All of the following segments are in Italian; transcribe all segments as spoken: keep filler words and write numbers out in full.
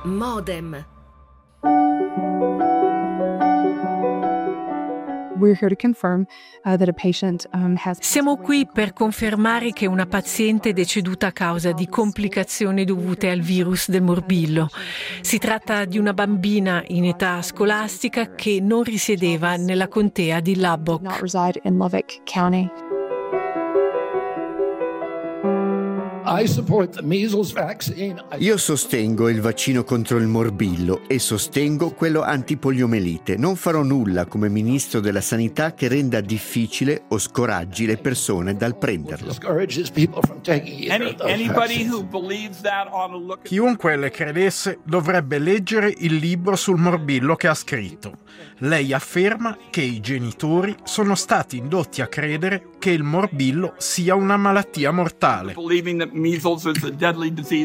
Modem. We're here to confirm uh, that a patient um, has... Siamo qui per confermare che una paziente è deceduta a causa di complicazioni dovute al virus del morbillo. Si tratta di una bambina in età scolastica che non risiedeva nella contea di Lubbock. Not reside in Lubbock County. Io sostengo il vaccino contro il morbillo e sostengo quello antipoliomelite. Non farò nulla come ministro della sanità che renda difficile o scoraggi le persone dal prenderlo. Chiunque le credesse dovrebbe leggere il libro sul morbillo che ha scritto. Lei afferma che i genitori sono stati indotti a credere che il morbillo sia una malattia mortale. Measles is a deadly disease.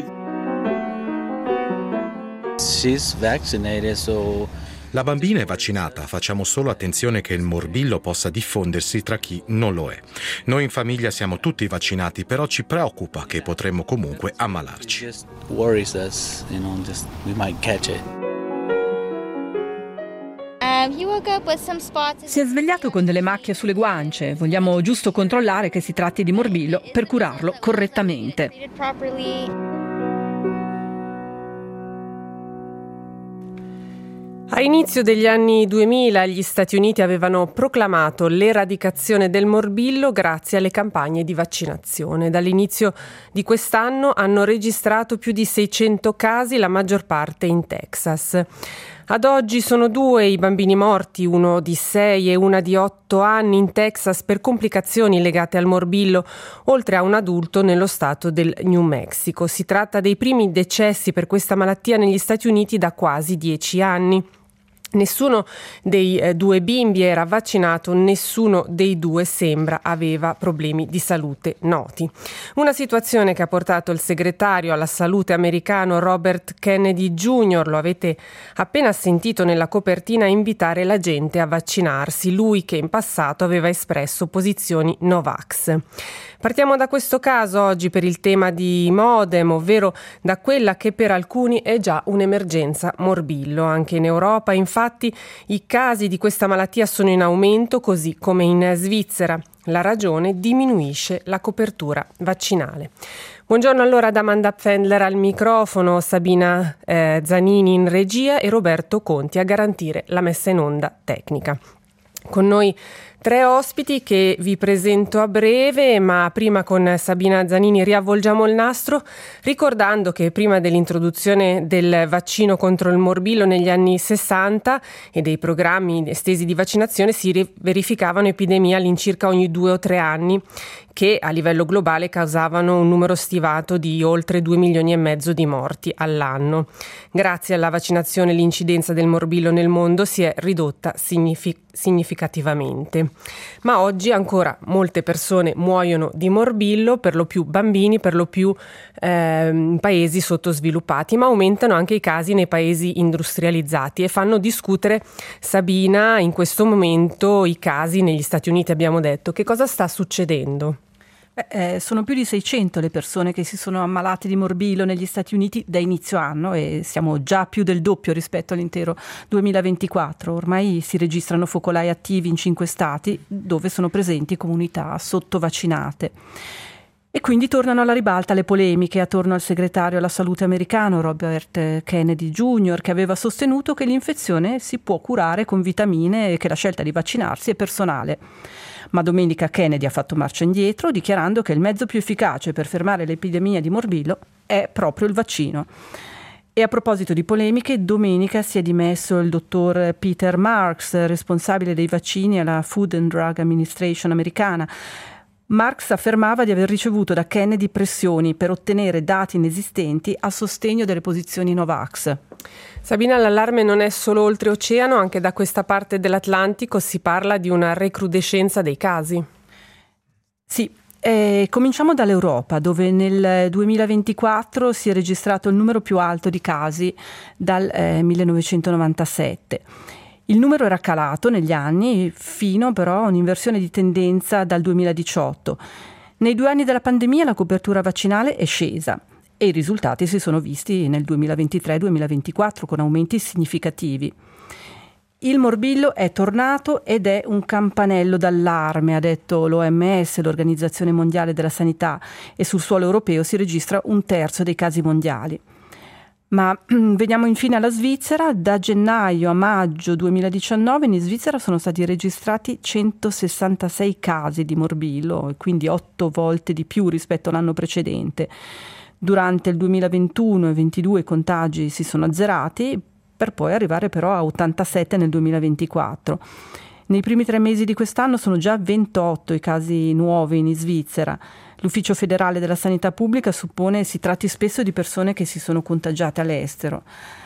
She's vaccinated, so... La bambina è vaccinata, facciamo solo attenzione che il morbillo possa diffondersi tra chi non lo è. Noi in famiglia siamo tutti vaccinati, però ci preoccupa che potremmo comunque ammalarci. Just worries us, you know, just we might catch it. Si è svegliato con delle macchie sulle guance. Vogliamo giusto controllare che si tratti di morbillo per curarlo correttamente. A inizio degli anni duemila gli Stati Uniti avevano proclamato l'eradicazione del morbillo grazie alle campagne di vaccinazione. Dall'inizio di quest'anno hanno registrato più di seicento casi, la maggior parte in Texas. Ad oggi sono due i bambini morti, uno di sei e una di otto anni in Texas per complicazioni legate al morbillo, oltre a un adulto nello stato del New Mexico. Si tratta dei primi decessi per questa malattia negli Stati Uniti da quasi dieci anni. Nessuno dei eh, due bimbi era vaccinato, nessuno dei due sembra aveva problemi di salute noti. Una situazione che ha portato il segretario alla salute americano Robert Kennedy Junior, lo avete appena sentito nella copertina, a invitare la gente a vaccinarsi, lui che in passato aveva espresso posizioni no-vax. Partiamo da questo caso oggi per il tema di Modem, ovvero da quella che per alcuni è già un'emergenza morbillo. Anche in Europa, infatti, i casi di questa malattia sono in aumento, così come in Svizzera. La ragione: diminuisce la copertura vaccinale. Buongiorno allora ad Amanda Pfändler al microfono, Sabina eh, Zanini in regia e Roberto Conti a garantire la messa in onda tecnica. Con noi tre ospiti che vi presento a breve, ma prima con Sabina Zanini riavvolgiamo il nastro ricordando che prima dell'introduzione del vaccino contro il morbillo negli anni sessanta e dei programmi estesi di vaccinazione si verificavano epidemie all'incirca ogni due o tre anni che a livello globale causavano un numero stimato di oltre due milioni e mezzo di morti all'anno. Grazie alla vaccinazione l'incidenza del morbillo nel mondo si è ridotta signific- significativamente. Ma oggi ancora molte persone muoiono di morbillo, per lo più bambini, per lo più eh, in paesi sottosviluppati, ma aumentano anche i casi nei paesi industrializzati e fanno discutere, Sabina, in questo momento i casi negli Stati Uniti. Abbiamo detto, che cosa sta succedendo? Eh, sono più di seicento le persone che si sono ammalate di morbillo negli Stati Uniti da inizio anno e siamo già più del doppio rispetto all'intero duemilaventiquattro. Ormai si registrano focolai attivi in cinque stati dove sono presenti comunità sottovaccinate. E quindi tornano alla ribalta le polemiche attorno al segretario alla salute americano Robert Kennedy Junior, che aveva sostenuto che l'infezione si può curare con vitamine e che la scelta di vaccinarsi è personale. Ma domenica Kennedy ha fatto marcia indietro, dichiarando che il mezzo più efficace per fermare l'epidemia di morbillo è proprio il vaccino. E a proposito di polemiche, domenica si è dimesso il dottor Peter Marks, responsabile dei vaccini alla Food and Drug Administration americana. Marks affermava di aver ricevuto da Kennedy pressioni per ottenere dati inesistenti a sostegno delle posizioni Novax. Sabina, l'allarme non è solo oltreoceano, anche da questa parte dell'Atlantico si parla di una recrudescenza dei casi. Sì, eh, cominciamo dall'Europa, dove nel duemilaventiquattro si è registrato il numero più alto di casi dal eh, millenovecentonovantasette. Il numero era calato negli anni, fino però a un'inversione di tendenza dal duemiladiciotto. Nei due anni della pandemia la copertura vaccinale è scesa e i risultati si sono visti nel duemilaventitré duemilaventiquattro con aumenti significativi. Il morbillo è tornato ed è un campanello d'allarme, ha detto l'O M S, l'Organizzazione Mondiale della Sanità, e sul suolo europeo si registra un terzo dei casi mondiali. Ma veniamo infine alla Svizzera. Da gennaio a maggio duemiladiciannove in Svizzera sono stati registrati centosessantasei casi di morbillo, quindi otto volte di più rispetto all'anno precedente. Durante il duemilaventuno e ventidue i contagi si sono azzerati, per poi arrivare però a ottantasette nel duemilaventiquattro. Nei primi tre mesi di quest'anno sono già ventotto i casi nuovi in Svizzera. L'Ufficio federale della sanità pubblica suppone si tratti spesso di persone che si sono contagiate all'estero.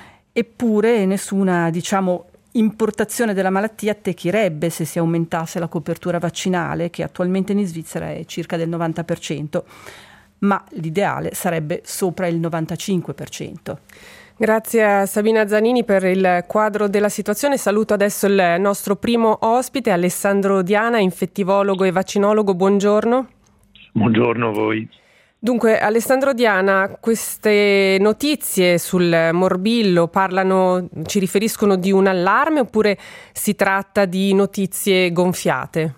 Eppure nessuna, diciamo, importazione della malattia attechirebbe se si aumentasse la copertura vaccinale, che attualmente in Svizzera è circa del novanta per cento, ma l'ideale sarebbe sopra il novantacinque per cento. Grazie a Sabina Zanini per il quadro della situazione. Saluto adesso il nostro primo ospite, Alessandro Diana, infettivologo e vaccinologo. Buongiorno. Buongiorno a voi. Dunque, Alessandro Diana, queste notizie sul morbillo parlano, ci riferiscono di un allarme oppure si tratta di notizie gonfiate?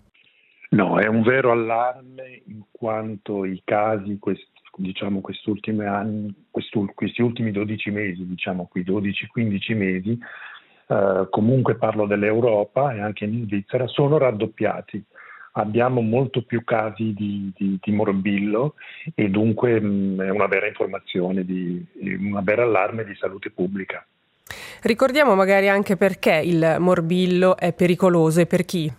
No, è un vero allarme in quanto i casi, questi, diciamo questi ultimi anni, questi, questi ultimi dodici mesi, diciamo qui dodici quindici mesi, eh, comunque parlo dell'Europa e anche in Svizzera, sono raddoppiati. Abbiamo molto più casi di, di, di morbillo e dunque mh, è una vera informazione, di, una vera allarme di salute pubblica. Ricordiamo magari anche perché il morbillo è pericoloso e per chi.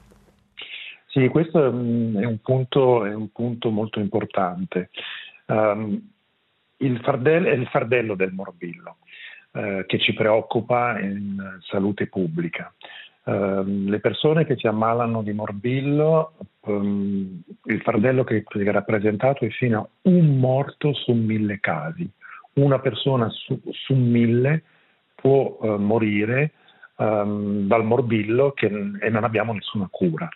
Sì, questo è un punto, è un punto molto importante. Um, il fardello, è il fardello del morbillo uh, che ci preoccupa in salute pubblica. Uh, le persone che si ammalano di morbillo, um, il fardello che, che è rappresentato è fino a un morto su mille casi. Una persona su, su mille può uh, morire um, dal morbillo che, e non abbiamo nessuna cura.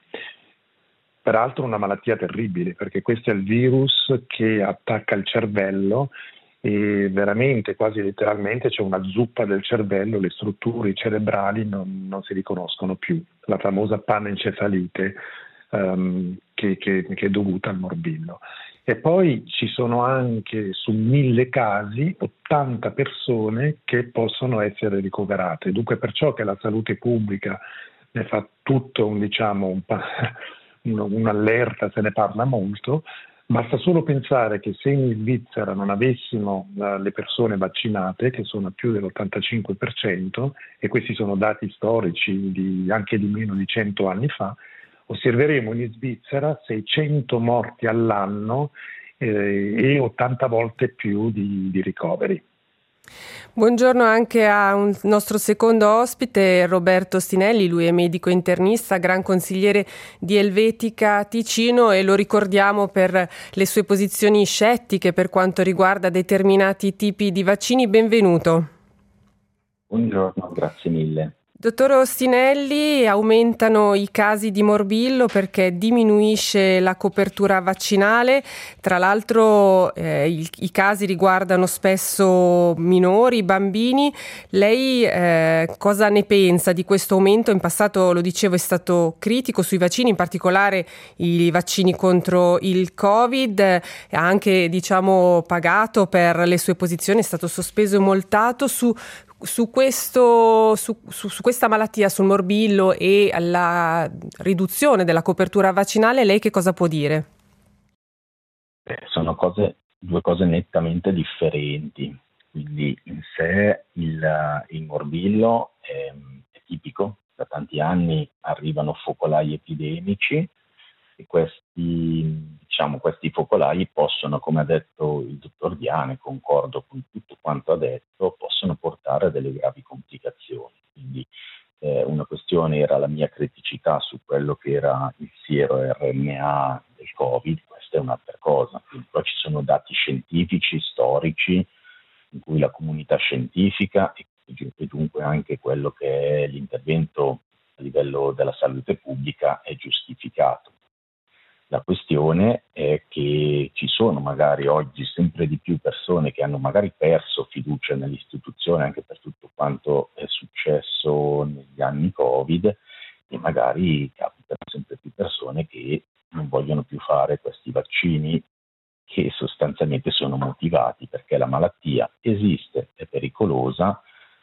Peraltro una malattia terribile, perché questo è il virus che attacca il cervello e veramente, quasi letteralmente, c'è una zuppa del cervello, le strutture cerebrali non, non si riconoscono più. La famosa panencefalite um, che, che, che è dovuta al morbillo. E poi ci sono anche su mille casi ottanta persone che possono essere ricoverate. Dunque perciò che la salute pubblica ne fa tutto un, diciamo, un pa- un'allerta, se ne parla molto. Basta solo pensare che se in Svizzera non avessimo uh, le persone vaccinate, che sono a più dell'ottantacinque per cento, e questi sono dati storici di, anche di meno di cento anni fa, osserveremo in Svizzera seicento morti all'anno eh, e ottanta volte più di, di ricoveri. Buongiorno anche a un nostro secondo ospite, Roberto Stinelli. Lui è medico internista, gran consigliere di Elvetica Ticino e lo ricordiamo per le sue posizioni scettiche per quanto riguarda determinati tipi di vaccini. Benvenuto. Buongiorno, grazie mille. Dottor Ostinelli, aumentano i casi di morbillo perché diminuisce la copertura vaccinale, tra l'altro eh, i, i casi riguardano spesso minori, bambini. Lei eh, cosa ne pensa di questo aumento? In passato, lo dicevo, è stato critico sui vaccini, in particolare i vaccini contro il Covid, ha anche diciamo pagato per le sue posizioni, è stato sospeso e multato. Su Su, questo, su, su, su questa malattia, sul morbillo e alla riduzione della copertura vaccinale, lei che cosa può dire? Eh, sono cose, due cose nettamente differenti. Quindi in sé il, il morbillo è, è tipico, da tanti anni arrivano focolai epidemici e questi, diciamo, questi focolai possono, come ha detto il dottor Diana, e concordo con tutto quanto ha detto, possono portare a delle gravi complicazioni. Quindi eh, una questione era la mia criticità su quello che era il siero R N A del Covid, questa è un'altra cosa. Quindi, poi ci sono dati scientifici, storici, in cui la comunità scientifica e, e dunque anche quello che è l'intervento a livello della salute pubblica è giustificato. La questione è che ci sono magari oggi sempre di più persone che hanno magari perso fiducia nell'istituzione anche per tutto quanto è successo negli anni Covid, e magari capitano sempre più persone che non vogliono più fare questi vaccini, che sostanzialmente sono motivati perché la malattia esiste, è pericolosa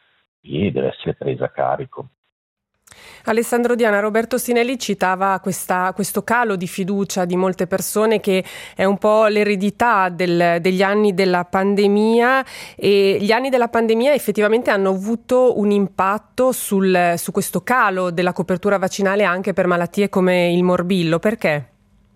e deve essere presa a carico. Alessandro Diana, Roberto Sinelli citava questa, questo calo di fiducia di molte persone che è un po' l'eredità del, degli anni della pandemia, e gli anni della pandemia effettivamente hanno avuto un impatto sul, su questo calo della copertura vaccinale anche per malattie come il morbillo. Perché?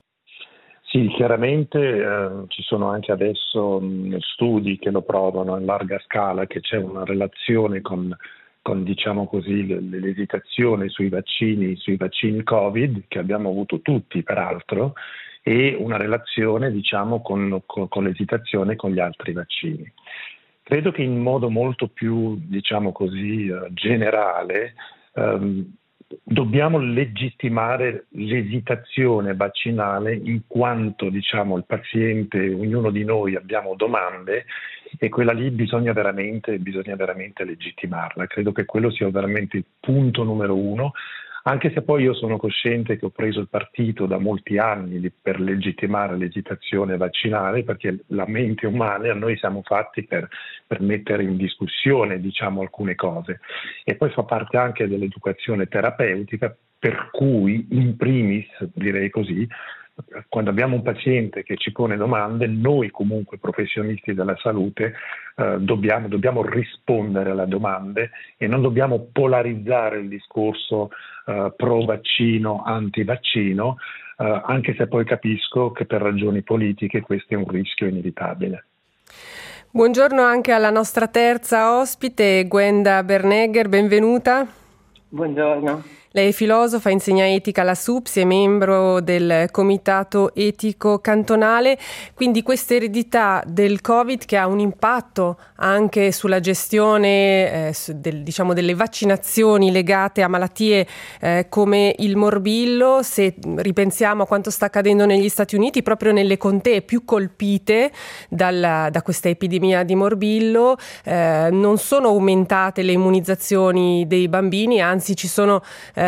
Sì, chiaramente eh, ci sono anche adesso mh, studi che lo provano in larga scala, che c'è una relazione con con diciamo così l'esitazione sui vaccini, sui vaccini Covid, che abbiamo avuto tutti peraltro, e una relazione diciamo con, con, con l'esitazione con gli altri vaccini. Credo che in modo molto più diciamo così generale ehm, dobbiamo legittimare l'esitazione vaccinale, in quanto diciamo il paziente, ognuno di noi abbiamo domande, e quella lì bisogna veramente, bisogna veramente legittimarla. Credo che quello sia veramente il punto numero uno, anche se poi io sono cosciente che ho preso il partito da molti anni per legittimare l'esitazione vaccinale, perché la mente umana, noi siamo fatti per, per mettere in discussione diciamo alcune cose, e poi fa parte anche dell'educazione terapeutica, per cui in primis, direi così, quando abbiamo un paziente che ci pone domande, noi comunque professionisti della salute eh, dobbiamo, dobbiamo rispondere alle domande, e non dobbiamo polarizzare il discorso eh, pro vaccino, anti vaccino, eh, anche se poi capisco che per ragioni politiche questo è un rischio inevitabile. Buongiorno anche alla nostra terza ospite, Gwenda Bernegger, benvenuta. Buongiorno. Lei è filosofa, insegna etica alla S U P S, è membro del Comitato Etico Cantonale, quindi questa eredità del Covid che ha un impatto anche sulla gestione eh, del, diciamo, delle vaccinazioni legate a malattie eh, come il morbillo. Se ripensiamo a quanto sta accadendo negli Stati Uniti, proprio nelle contee più colpite dalla, da questa epidemia di morbillo, eh, non sono aumentate le immunizzazioni dei bambini, anzi ci sono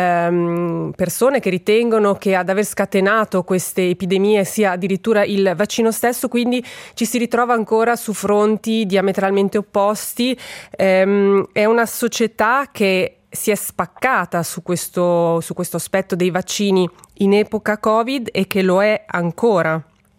persone che ritengono che ad aver scatenato queste epidemie sia addirittura il vaccino stesso, quindi ci si ritrova ancora su fronti diametralmente opposti. Ehm, è una società che si è spaccata su questo, su questo aspetto dei vaccini in epoca Covid e che lo è ancora.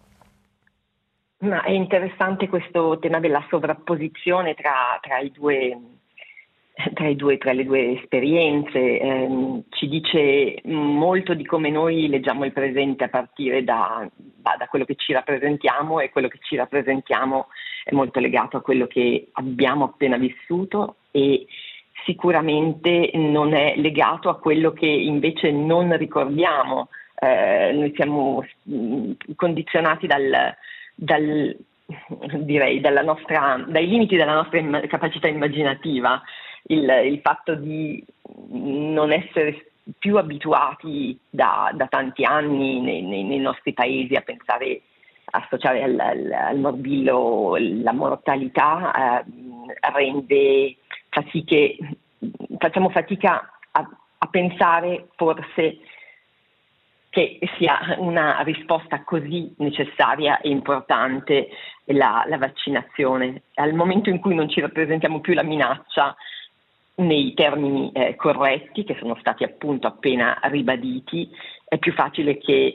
Ma è interessante questo tema della sovrapposizione tra, tra i due Tra, i due, tra le due esperienze, eh, ci dice molto di come noi leggiamo il presente a partire da, da, da quello che ci rappresentiamo, e quello che ci rappresentiamo è molto legato a quello che abbiamo appena vissuto, e sicuramente non è legato a quello che invece non ricordiamo. Eh, noi siamo condizionati dal, dal direi dalla nostra, dai limiti della nostra im- capacità immaginativa. Il, il fatto di non essere più abituati da, da tanti anni nei, nei, nei nostri paesi a pensare, a associare al, al, al morbillo la mortalità, eh, rende fa sì che facciamo fatica a, a pensare forse che sia una risposta così necessaria e importante la, la vaccinazione. Al momento in cui non ci rappresentiamo più la minaccia nei termini eh, corretti, che sono stati appunto appena ribaditi, è più facile che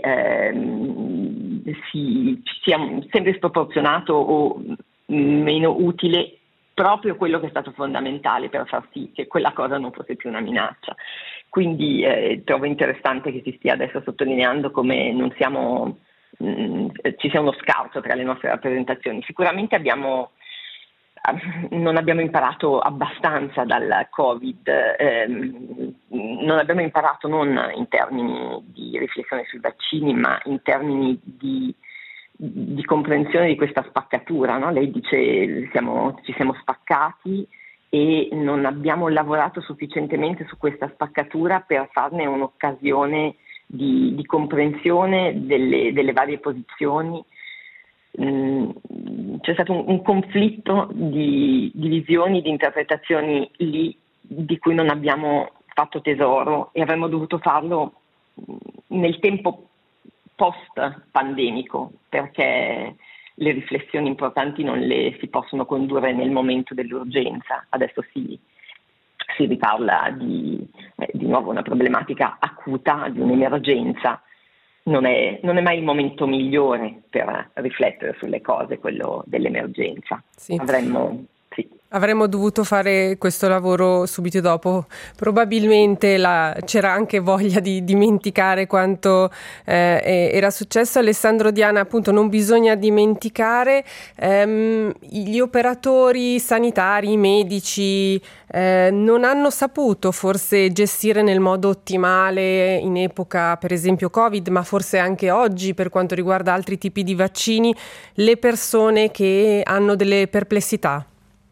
ehm, si, sia sempre sproporzionato o meno utile proprio quello che è stato fondamentale per far sì che quella cosa non fosse più una minaccia. Quindi eh, trovo interessante che si stia adesso sottolineando come non siamo, mh, ci sia uno scarto tra le nostre rappresentazioni. Sicuramente abbiamo non abbiamo imparato abbastanza dal Covid, ehm, non abbiamo imparato non in termini di riflessione sui vaccini, ma in termini di, di comprensione di questa spaccatura, no? Lei dice siamo, ci siamo spaccati e non abbiamo lavorato sufficientemente su questa spaccatura per farne un'occasione di, di comprensione delle, delle varie posizioni. mh, c'è stato un, un conflitto di, di visioni, di interpretazioni lì di cui non abbiamo fatto tesoro e avremmo dovuto farlo nel tempo post-pandemico, perché le riflessioni importanti non le si possono condurre nel momento dell'urgenza. Adesso si, si riparla di, eh, di nuovo una problematica acuta, di un'emergenza. Non è, non è mai il momento migliore per riflettere sulle cose, quello dell'emergenza. Sì. Avremmo... Sì. Avremmo dovuto fare questo lavoro subito dopo. Probabilmente la, c'era anche voglia di dimenticare quanto eh, era successo. Alessandro Diana, appunto, non bisogna dimenticare ehm, gli operatori sanitari, i medici eh, non hanno saputo forse gestire nel modo ottimale in epoca, per esempio, Covid, ma forse anche oggi per quanto riguarda altri tipi di vaccini, le persone che hanno delle perplessità.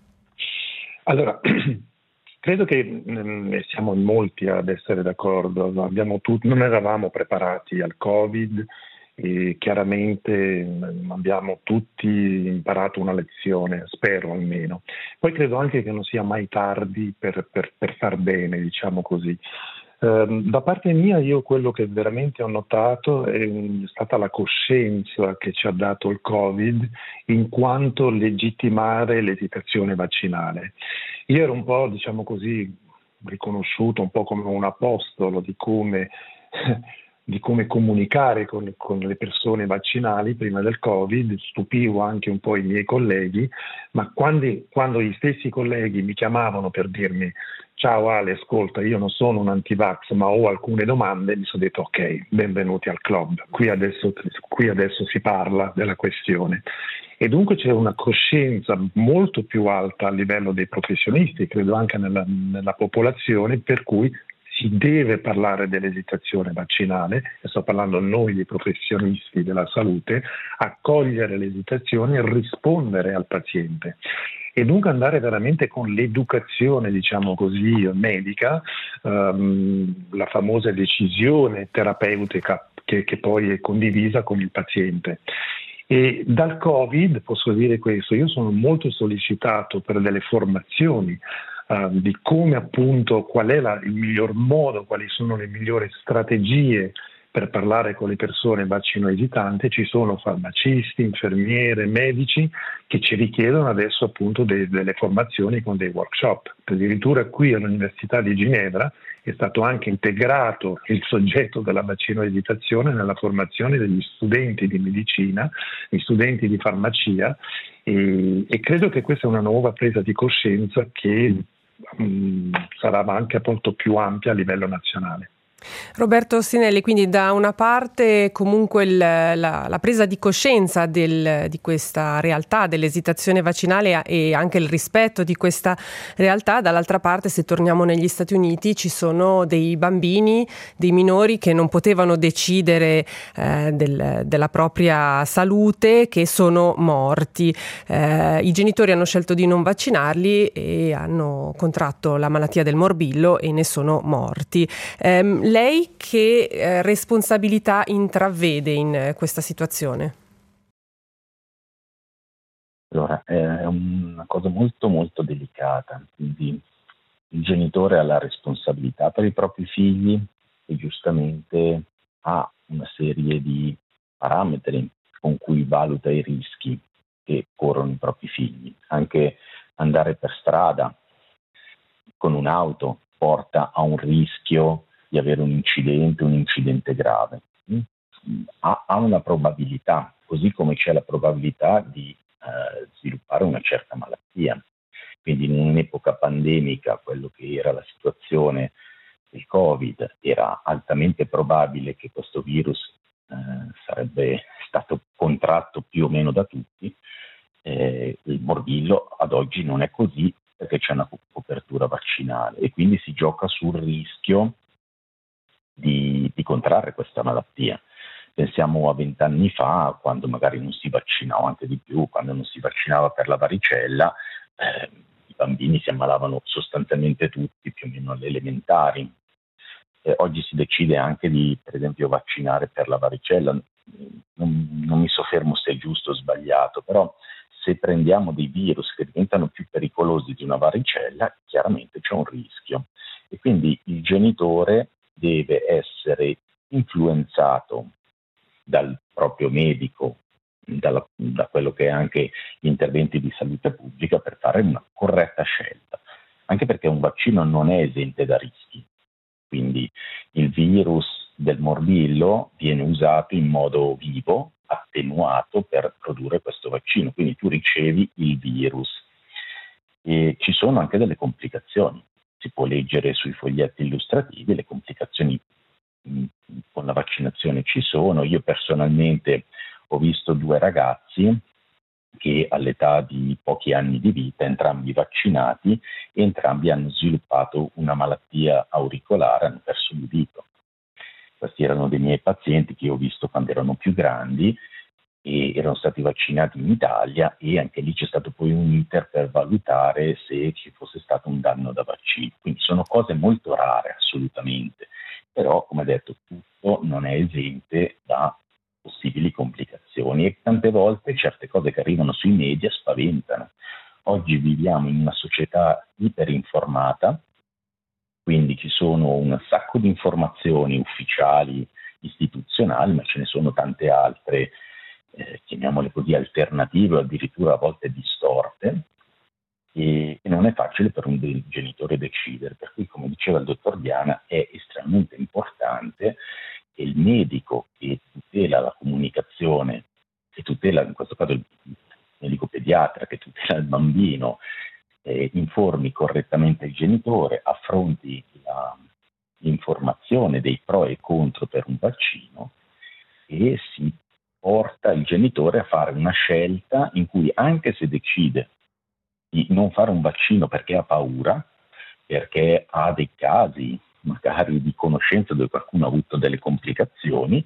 Allora, credo che mh, siamo in molti ad essere d'accordo. Abbiamo tut- non eravamo preparati al Covid e chiaramente mh, abbiamo tutti imparato una lezione, spero almeno. Poi credo anche che non sia mai tardi per, per, per far bene, diciamo così. Uh, da parte mia io quello che veramente ho notato è stata la coscienza che ci ha dato il Covid in quanto legittimare l'esitazione vaccinale. Io ero un po', diciamo così, riconosciuto un po' come un apostolo di come, di come comunicare con, con le persone vaccinali prima del Covid, stupivo anche un po' i miei colleghi, ma quando, quando gli stessi colleghi mi chiamavano per dirmi ciao Ale, ascolta, io non sono un anti-vax ma ho alcune domande, mi sono detto ok, benvenuti al club, qui adesso, qui adesso si parla della questione. E dunque c'è una coscienza molto più alta a livello dei professionisti, credo anche nella, nella popolazione, per cui si deve parlare dell'esitazione vaccinale, e sto parlando noi di professionisti della salute, accogliere l'esitazione e rispondere al paziente. E dunque andare veramente con l'educazione, diciamo così, medica, um, la famosa decisione terapeutica che, che poi è condivisa con il paziente. E dal Covid posso dire questo, io sono molto sollecitato per delle formazioni uh, di come appunto, qual è la, il miglior modo, quali sono le migliori strategie per parlare con le persone vaccino esitanti. Ci sono farmacisti, infermiere, medici che ci richiedono adesso appunto de- delle formazioni con dei workshop. Addirittura qui all'Università di Ginevra è stato anche integrato il soggetto della vaccino esitazione nella formazione degli studenti di medicina, gli studenti di farmacia e, e credo che questa è una nuova presa di coscienza che mh, sarà anche molto più ampia a livello nazionale. Roberto Ostinelli, quindi da una parte comunque il, la, la presa di coscienza del, di questa realtà dell'esitazione vaccinale e anche il rispetto di questa realtà, dall'altra parte se torniamo negli Stati Uniti ci sono dei bambini, dei minori che non potevano decidere eh, del, della propria salute, che sono morti. Eh, i genitori hanno scelto di non vaccinarli e hanno contratto la malattia del morbillo e ne sono morti. Eh, Lei che eh, responsabilità intravede in eh, questa situazione? Allora, è una cosa molto molto delicata, quindi il genitore ha la responsabilità per i propri figli e giustamente ha una serie di parametri con cui valuta i rischi che corrono i propri figli. Anche andare per strada con un'auto porta a un rischio di avere un incidente, un incidente grave. Ha, ha una probabilità, così come c'è la probabilità di eh, sviluppare una certa malattia. Quindi in un'epoca pandemica, quello che era la situazione del Covid, era altamente probabile che questo virus eh, sarebbe stato contratto più o meno da tutti. Eh, il morbillo ad oggi non è così perché c'è una copertura vaccinale e quindi si gioca sul rischio Di, di contrarre questa malattia. Pensiamo a vent'anni fa, quando magari non si vaccinava, anche di più, quando non si vaccinava per la varicella, eh, i bambini si ammalavano sostanzialmente tutti, più o meno alle elementari. Eh, oggi si decide anche di, per esempio, vaccinare per la varicella. non, non mi soffermo se è giusto o sbagliato, però se prendiamo dei virus che diventano più pericolosi di una varicella, chiaramente c'è un rischio. E quindi il genitore deve essere influenzato dal proprio medico, dalla, da quello che è anche gli interventi di salute pubblica, per fare una corretta scelta. Anche perché un vaccino non è esente da rischi. Quindi il virus del morbillo viene usato in modo vivo, attenuato, per produrre questo vaccino. Quindi tu ricevi il virus. E ci sono anche delle complicazioni. Si può leggere sui foglietti illustrativi, le complicazioni mh, con la vaccinazione ci sono. Io personalmente ho visto due ragazzi che all'età di pochi anni di vita, entrambi vaccinati, e entrambi hanno sviluppato una malattia auricolare, hanno perso l'udito. Questi erano dei miei pazienti che ho visto quando erano più grandi e erano stati vaccinati in Italia, e anche lì c'è stato poi un iter per valutare se ci fosse stato un danno da vaccino. Quindi sono cose molto rare, assolutamente, però come detto tutto non è esente da possibili complicazioni, e tante volte certe cose che arrivano sui media spaventano. Oggi viviamo in una società iperinformata, quindi ci sono un sacco di informazioni ufficiali, istituzionali, ma ce ne sono tante altre, eh, chiamiamole così, alternative o addirittura a volte distorte, e, e non è facile per un de- genitore decidere. Per cui, come diceva il dottor Diana, è estremamente importante che il medico che tutela la comunicazione, che tutela in questo caso il medico pediatra, che tutela il bambino, eh, informi correttamente il genitore, affronti la, l'informazione dei pro e contro per un vaccino, e si porta il genitore a fare una scelta in cui, anche se decide di non fare un vaccino perché ha paura, perché ha dei casi magari di conoscenza dove qualcuno ha avuto delle complicazioni,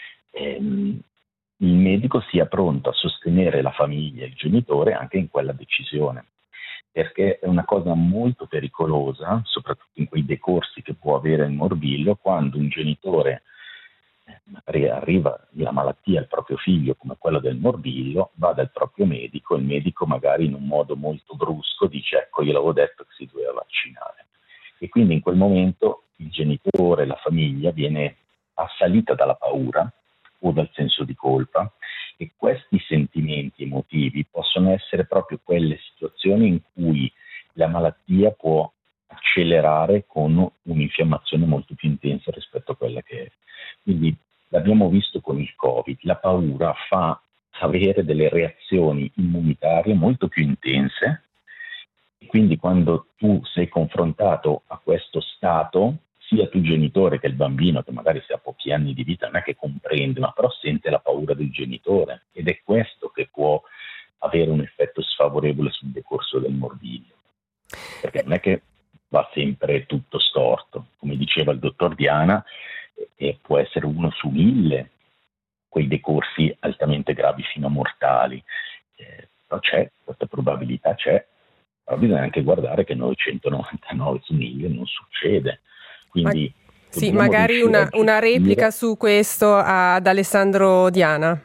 ehm, il medico sia pronto a sostenere la famiglia e il genitore anche in quella decisione, perché è una cosa molto pericolosa, soprattutto in quei decorsi che può avere il morbillo, quando un genitore, eh, magari arriva la malattia al proprio figlio come quella del morbillo, va dal proprio medico, il medico magari in un modo molto brusco dice: ecco, io l'avevo detto che si doveva vaccinare. E quindi in quel momento il genitore, la famiglia, viene assalita dalla paura o dal senso di colpa, e questi sentimenti emotivi possono essere proprio quelle situazioni in cui la malattia può accelerare con un'infiammazione molto più intensa rispetto a quella che è. Quindi l'abbiamo visto con il Covid, la paura fa avere delle reazioni immunitarie molto più intense. Quindi quando tu sei confrontato a questo stato, sia tu genitore che il bambino, che magari se ha pochi anni di vita non è che comprende, ma però sente la paura del genitore, ed è questo che può avere un effetto sfavorevole sul decorso del morbillo. Perché non è che va sempre tutto storto, come diceva il dottor Diana, e può essere uno su mille quei decorsi altamente gravi fino a mortali, eh, però c'è, questa probabilità c'è. Però bisogna anche guardare che novecentonovantanove su mille non succede. Quindi Ma, sì, magari una, una replica su questo ad Alessandro Diana.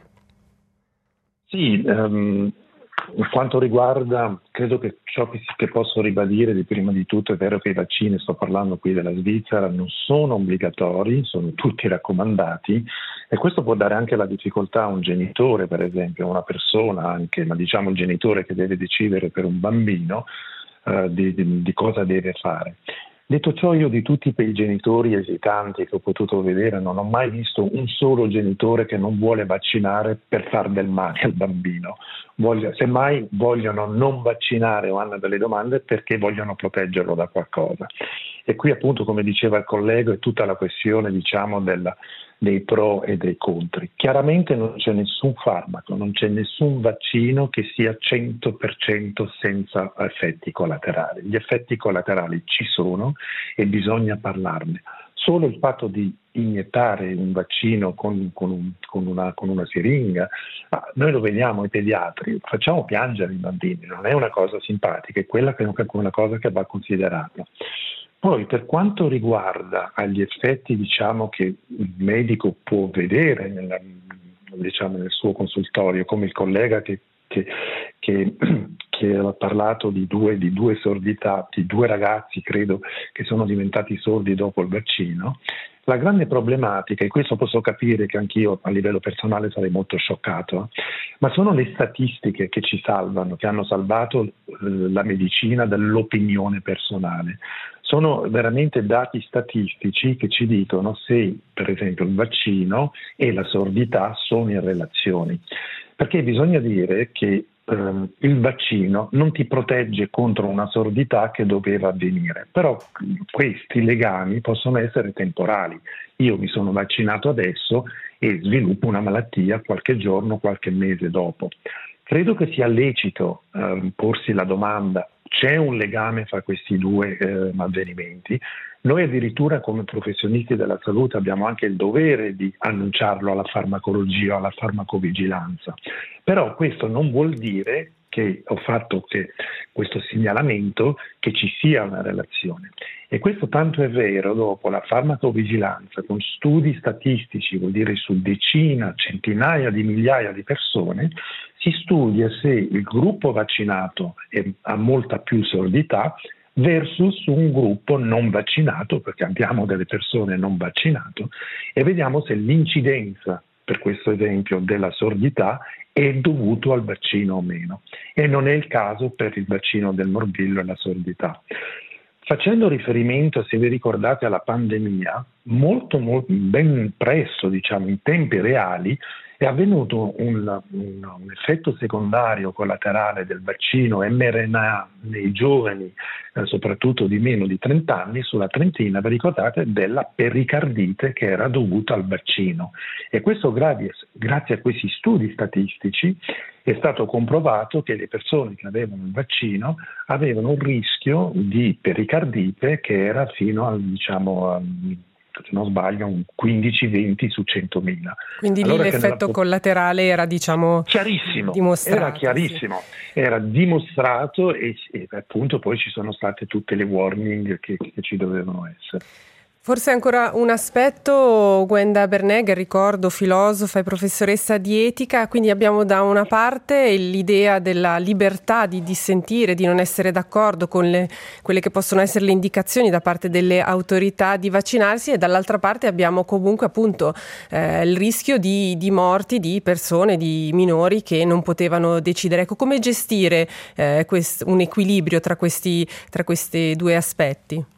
Sì, um, per quanto riguarda, credo che ciò che, che posso ribadire di prima di tutto è vero che i vaccini, sto parlando qui della Svizzera, non sono obbligatori, sono tutti raccomandati, e questo può dare anche la difficoltà a un genitore, per esempio, a una persona anche, ma diciamo il genitore che deve decidere per un bambino uh, di, di, di cosa deve fare. Detto ciò, io di tutti i genitori esitanti che ho potuto vedere non ho mai visto un solo genitore che non vuole vaccinare per far del male al bambino. Voglio, semmai vogliono non vaccinare o hanno delle domande perché vogliono proteggerlo da qualcosa. E qui appunto, come diceva il collega, è tutta la questione, diciamo, del, dei pro e dei contri. Chiaramente non c'è nessun farmaco, non c'è nessun vaccino che sia cento per cento senza effetti collaterali. Gli effetti collaterali ci sono e bisogna parlarne. Solo il fatto di iniettare un vaccino con, con, un, con, una, con una siringa, noi lo vediamo i pediatri, facciamo piangere i bambini, non è una cosa simpatica, è quella che è una cosa che va considerata. Poi per quanto riguarda agli effetti, diciamo, che il medico può vedere nella, diciamo, nel suo consultorio, come il collega che, che, che, che ha parlato di due, di due sordità, di due ragazzi, credo, che sono diventati sordi dopo il vaccino. La grande problematica, e questo posso capire che anch'io a livello personale sarei molto scioccato, ma sono le statistiche che ci salvano, che hanno salvato eh, la medicina dall'opinione personale. Sono veramente dati statistici che ci dicono se, per esempio, il vaccino e la sordità sono in relazione. Perché bisogna dire che ehm, il vaccino non ti protegge contro una sordità che doveva avvenire, però questi legami possono essere temporali. Io mi sono vaccinato adesso e sviluppo una malattia qualche giorno, qualche mese dopo. Credo che sia lecito ehm, porsi la domanda: c'è un legame fra questi due eh, avvenimenti? Noi addirittura come professionisti della salute abbiamo anche il dovere di annunciarlo alla farmacologia o alla farmacovigilanza, però questo non vuol dire che ho fatto che questo segnalamento che ci sia una relazione. E questo tanto è vero, dopo la farmacovigilanza con studi statistici, vuol dire su decina, centinaia di migliaia di persone, si studia se il gruppo vaccinato ha molta più sordità versus un gruppo non vaccinato, perché abbiamo delle persone non vaccinate, e vediamo se l'incidenza, per questo esempio, della sordità è dovuto al vaccino o meno. E non è il caso per il vaccino del morbillo e la sordità. Facendo riferimento, se vi ricordate, alla pandemia, molto, molto ben presto, diciamo in tempi reali, è avvenuto un, un, un effetto secondario collaterale del vaccino mRNA nei giovani, eh, soprattutto di meno di trenta anni, sulla trentina, vi ricordate, della pericardite che era dovuta al vaccino. E questo grazie, grazie a questi studi statistici è stato comprovato che le persone che avevano il vaccino avevano un rischio di pericardite che era fino al, diciamo, a, se non sbaglio, un quindici venti su centomila. Quindi allora lì l'effetto nella... collaterale era, diciamo, chiarissimo, dimostrato. Era chiarissimo, sì. Era dimostrato e, e appunto poi ci sono state tutte le warning che, che ci dovevano essere. Forse ancora un aspetto, Gwenda Bernegger, ricordo, filosofa e professoressa di etica, quindi abbiamo da una parte l'idea della libertà di dissentire, di non essere d'accordo con le, quelle che possono essere le indicazioni da parte delle autorità di vaccinarsi, e dall'altra parte abbiamo comunque appunto eh, il rischio di, di morti di persone, di minori che non potevano decidere. Ecco, come gestire eh, quest, un equilibrio tra questi, tra questi due aspetti?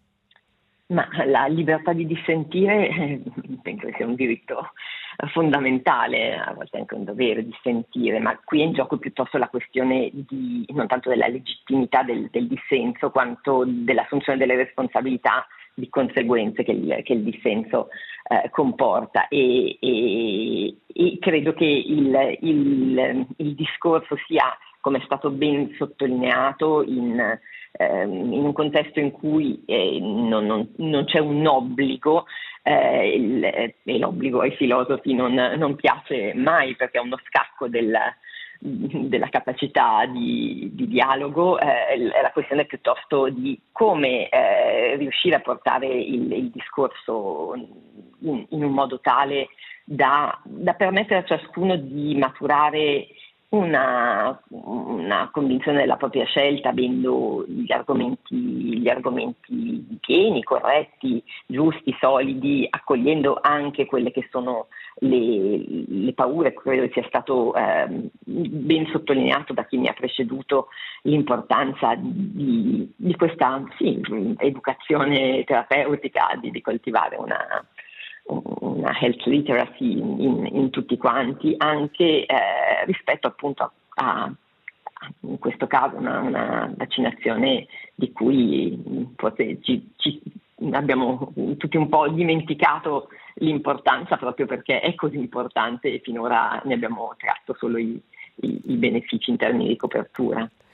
Ma la libertà di dissentire eh, penso che sia un diritto fondamentale, a volte anche un dovere dissentire, ma qui è in gioco piuttosto la questione di, non tanto della legittimità del, del dissenso, quanto dell'assunzione delle responsabilità di conseguenze che il, che il dissenso eh, comporta. E, e, e credo che il, il, il discorso sia, come è stato ben sottolineato, in in un contesto in cui eh, non, non, non c'è un obbligo, eh, il, e l'obbligo ai filosofi non, non piace mai, perché è uno scacco del, della capacità di, di dialogo, eh, è la questione piuttosto di come eh, riuscire a portare il, il discorso in, in un modo tale da, da permettere a ciascuno di maturare Una, una convinzione della propria scelta, avendo gli argomenti, gli argomenti pieni, corretti, giusti, solidi, accogliendo anche quelle che sono le, le paure. Credo sia stato eh, ben sottolineato da chi mi ha preceduto l'importanza di, di questa sì, educazione terapeutica, di, di coltivare una una health literacy in, in, in tutti quanti, anche eh, rispetto appunto a, a in questo caso una, una vaccinazione di cui forse ci, ci abbiamo tutti un po' dimenticato l'importanza, proprio perché è così importante e finora ne abbiamo tratto solo i, i, i benefici in termini di copertura.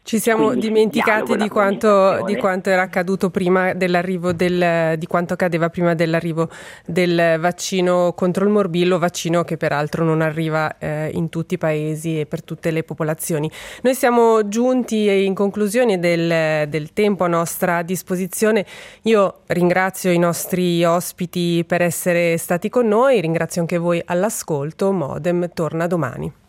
Ci siamo Quindi dimenticati di quanto, di quanto era accaduto prima dell'arrivo del, di quanto accadeva prima dell'arrivo del vaccino contro il morbillo, vaccino che peraltro non arriva eh, in tutti i paesi e per tutte le popolazioni. Noi siamo giunti in conclusione del, del tempo a nostra disposizione. Io ringrazio i nostri ospiti per essere stati con noi, ringrazio anche voi all'ascolto. Modem torna domani.